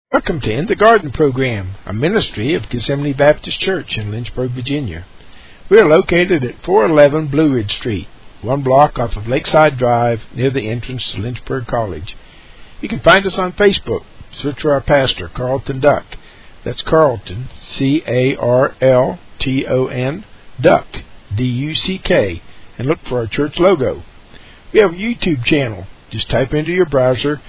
Welcome to In the Garden Program, a ministry of Gethsemane Baptist Church in Lynchburg, Virginia. We are located at 411 Blue Ridge Street, one block off of Lakeside Drive near the entrance to Lynchburg College. You can find us on Facebook. Search for our pastor, Carlton Duck. That's Carlton, C-A-R-L-T-O-N, Duck, D-U-C-K, and look for our church logo. We have a YouTube channel. Just type into your browser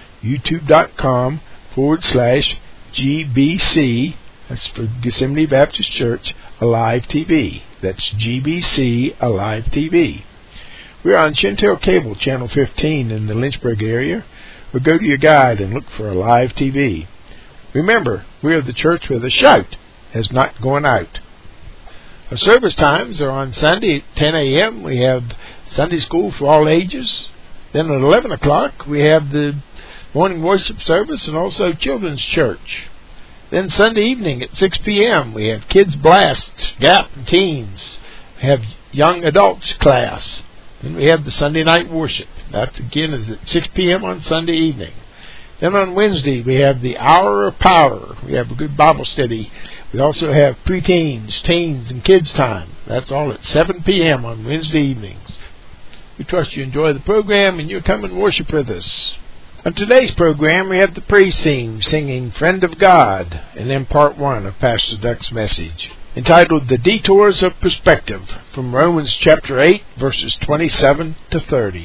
youtube.com/GBC, that's for Gethsemane Baptist Church, Alive TV. That's GBC Alive TV. We're on Chantel Cable, Channel 15 in the Lynchburg area, or go to your guide and look for Alive TV. Remember, we are the church where the shout has not gone out. Our service times are on Sunday at 10 a.m. We have Sunday school for all ages. Then at 11 o'clock, we have the morning worship service and also children's church. Then Sunday evening at 6 p.m., we have Kids Blast, Gap, and Teens. We have Young Adults class. Then we have the Sunday night worship. That, again, is at 6 p.m. on Sunday evening. Then on Wednesday, we have the Hour of Power. We have a good Bible study. We also have preteens, teens, and kids time. That's all at 7 p.m. on Wednesday evenings. We trust you enjoy the program and you'll come and worship with us. On today's program, we have the praise team singing Friend of God, and then part one of Pastor Duck's message, entitled The Detours of Perspective, from Romans chapter 8, verses 27 to 30.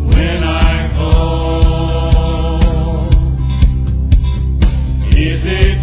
Is it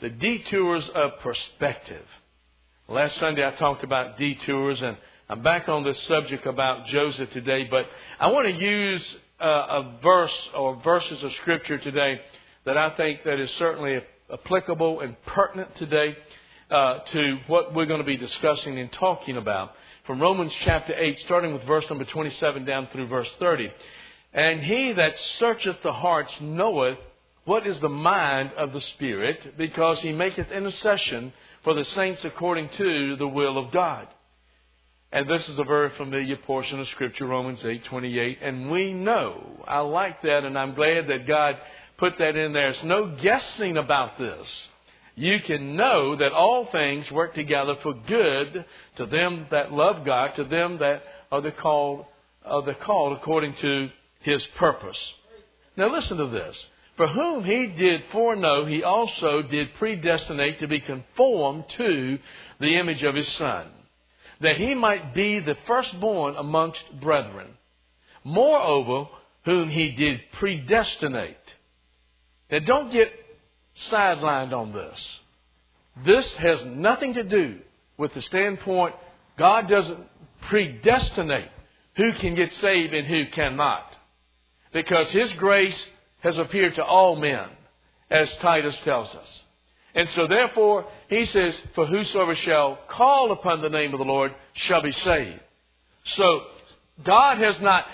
the detours of perspective. Last Sunday I talked about detours, and I'm back on this subject about Joseph today, but I want to use a verse or verses of Scripture today that I think that is certainly applicable and pertinent today to what we're going to be discussing and talking about. From Romans chapter 8, starting with verse number 27 down through verse 30. And he that searcheth the hearts knoweth what is the mind of the Spirit, because he maketh intercession for the saints according to the will of God. And this is a very familiar portion of Scripture, Romans 8:28. And we know, I like that, and I'm glad that God put that in there. There's no guessing about this. You can know that all things work together for good to them that love God, to them that are the called according to His purpose. Now listen to this. For whom He did foreknow, He also did predestinate to be conformed to the image of His Son, that He might be the firstborn amongst brethren. Moreover, whom He did predestinate. Now don't get sidelined on this. This has nothing to do with the standpoint God doesn't predestinate who can get saved and who cannot. Because His grace has appeared to all men, as Titus tells us. And so therefore, He says, for whosoever shall call upon the name of the Lord shall be saved. So God has not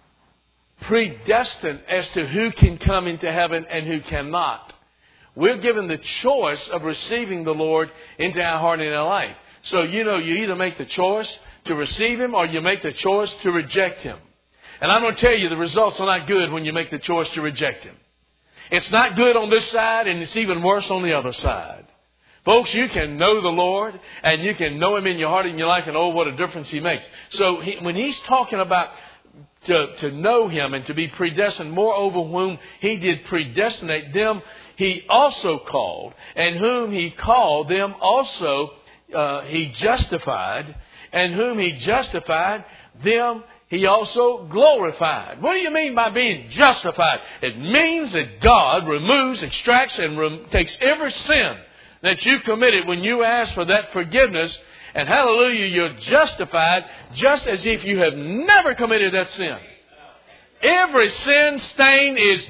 predestined as to who can come into heaven and who cannot. We're given the choice of receiving the Lord into our heart and our life. So, you either make the choice to receive Him or you make the choice to reject Him. And I'm going to tell you, the results are not good when you make the choice to reject Him. It's not good on this side, and it's even worse on the other side. Folks, you can know the Lord, and you can know Him in your heart and your life, and oh, what a difference He makes. So when He's talking about to know Him and to be predestined, moreover whom He did predestinate, them He also called, and whom He called, them also He justified, and whom He justified, them He also glorified. What do you mean by being justified? It means that God removes, extracts, and takes every sin that you committed when you ask for that forgiveness. And hallelujah, you're justified just as if you have never committed that sin. Every sin stain is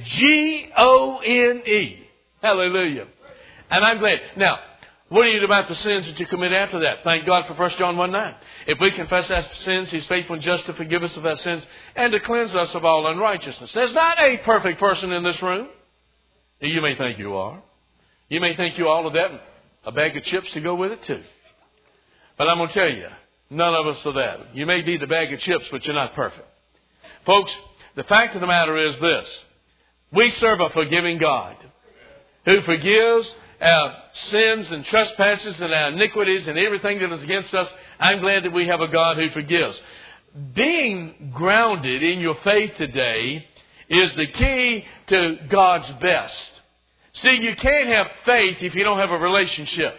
G-O-N-E. Hallelujah. And I'm glad. Now, what are you about the sins that you commit after that? Thank God for 1 John 1:9. If we confess our sins, He's faithful and just to forgive us of our sins and to cleanse us of all unrighteousness. There's not a perfect person in this room. You may think you are. You may think you all of that and a bag of chips to go with it too. But I'm going to tell you, none of us are that. You may be the bag of chips, but you're not perfect. Folks, the fact of the matter is this. We serve a forgiving God who forgives our sins and trespasses and our iniquities and everything that is against us. I'm glad that we have a God who forgives. Being grounded in your faith today is the key to God's best. See, you can't have faith if you don't have a relationship.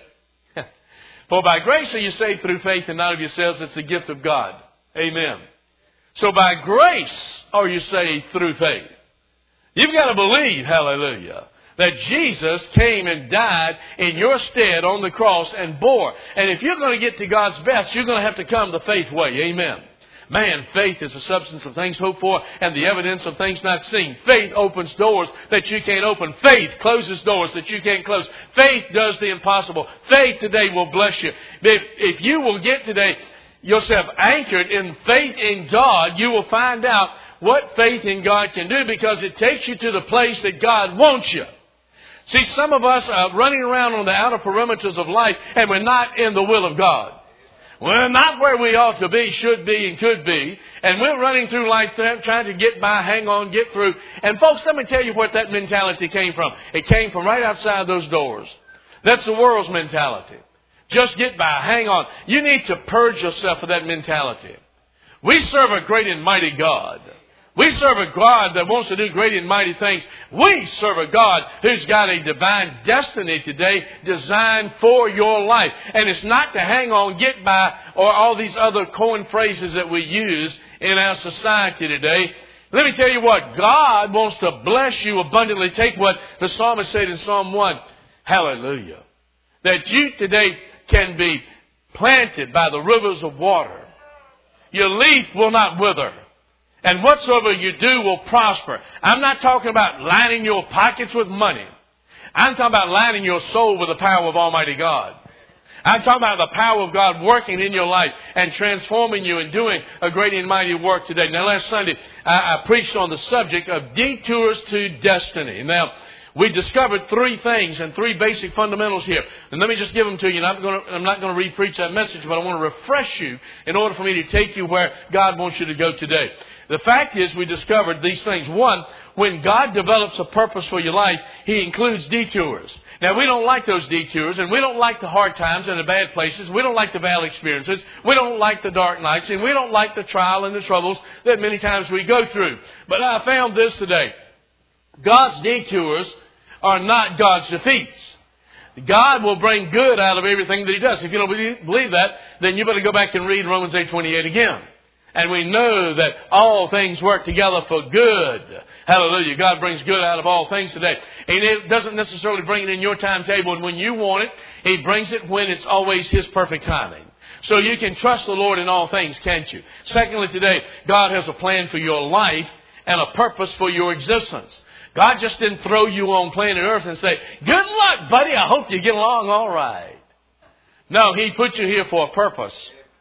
For by grace are you saved through faith, and not of yourselves. It's the gift of God. Amen. So by grace are you saved through faith. You've got to believe, hallelujah, that Jesus came and died in your stead on the cross and bore. And if you're going to get to God's best, you're going to have to come the faith way. Amen. Man, faith is the substance of things hoped for and the evidence of things not seen. Faith opens doors that you can't open. Faith closes doors that you can't close. Faith does the impossible. Faith today will bless you. If you will get today yourself anchored in faith in God, you will find out what faith in God can do, because it takes you to the place that God wants you. See, some of us are running around on the outer perimeters of life and we're not in the will of God. We're not where we ought to be, should be, and could be. And we're running through life trying to get by, hang on, get through. And folks, let me tell you where that mentality came from. It came from right outside those doors. That's the world's mentality. Just get by, hang on. You need to purge yourself of that mentality. We serve a great and mighty God. We serve a God that wants to do great and mighty things. We serve a God who's got a divine destiny today designed for your life. And it's not to hang on, get by, or all these other coin phrases that we use in our society today. Let me tell you what, God wants to bless you abundantly. Take what the psalmist said in Psalm 1. Hallelujah. that you today can be planted by the rivers of water. Your leaf will not wither. And whatsoever you do will prosper. I'm not talking about lining your pockets with money. I'm talking about lining your soul with the power of Almighty God. I'm talking about the power of God working in your life and transforming you and doing a great and mighty work today. Now, last Sunday, I preached on the subject of detours to destiny. Now, we discovered three things and three basic fundamentals here. And let me just give them to you. I'm not going to re-preach that message, but I want to refresh you in order for me to take you where God wants you to go today. The fact is, we discovered these things. One, when God develops a purpose for your life, He includes detours. Now, we don't like those detours, and we don't like the hard times and the bad places. We don't like the valley experiences. We don't like the dark nights, and we don't like the trial and the troubles that many times we go through. But I found this today. God's detours are not God's defeats. God will bring good out of everything that He does. If you don't believe that, then you better go back and read Romans 8:28 again. And we know that all things work together for good. Hallelujah. God brings good out of all things today. And it doesn't necessarily bring it in your timetable and when you want it. He brings it when it's always His perfect timing. So you can trust the Lord in all things, can't you? Secondly, today, God has a plan for your life and a purpose for your existence. God just didn't throw you on planet Earth and say, good luck, buddy. I hope you get along all right. No, He put you here for a purpose.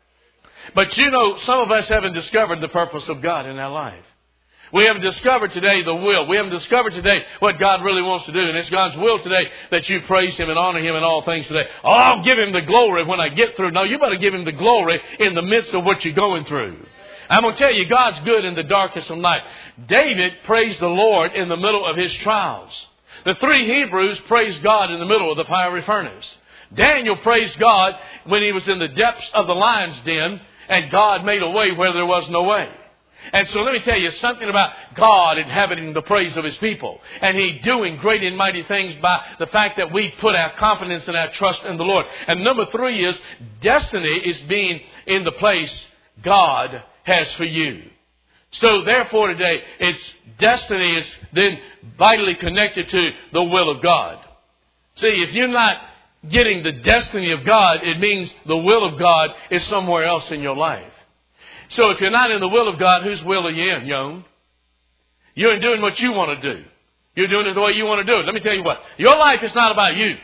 But you know, some of us haven't discovered the purpose of God in our life. We haven't discovered today the will. We haven't discovered today what God really wants to do. And it's God's will today that you praise Him and honor Him in all things today. Oh, I'll give Him the glory when I get through. No, you better give Him the glory in the midst of what you're going through. I'm going to tell you, God's good in the darkest of night. David praised the Lord in the middle of his trials. The three Hebrews praised God in the middle of the fiery furnace. Daniel praised God when he was in the depths of the lion's den, and God made a way where there was no way. And so let me tell you something about God inhabiting the praise of His people. And He doing great and mighty things by the fact that we put our confidence and our trust in the Lord. And number three is destiny is being in the place God has for you. So therefore today, its destiny is then vitally connected to the will of God. See, if you're not getting the destiny of God, it means the will of God is somewhere else in your life. So if you're not in the will of God, whose will are you in, young? You're doing what you want to do. You're doing it the way you want to do it. Let me tell you what. Your life is not about you.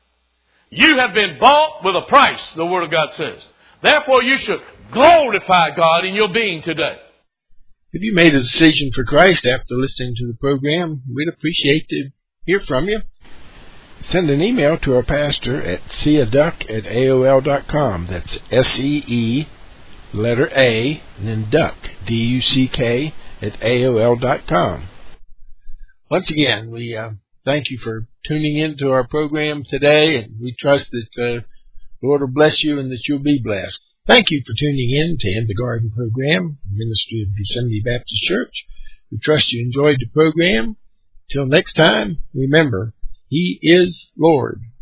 You have been bought with a price, the Word of God says. Therefore, you should glorify God in your being today. If you made a decision for Christ after listening to the program, we'd appreciate to hear from you. Send an email to our pastor at seeaduck@aol.com. That's SEE, letter A, and then duck, DUCK, at AOL.com. Once again, we thank you for tuning in to our program today, and we trust that the Lord will bless you and that you'll be blessed. Thank you for tuning in to In the Garden program, Ministry of Yosemite Baptist Church. We trust you enjoyed the program. Till next time, remember, He is Lord.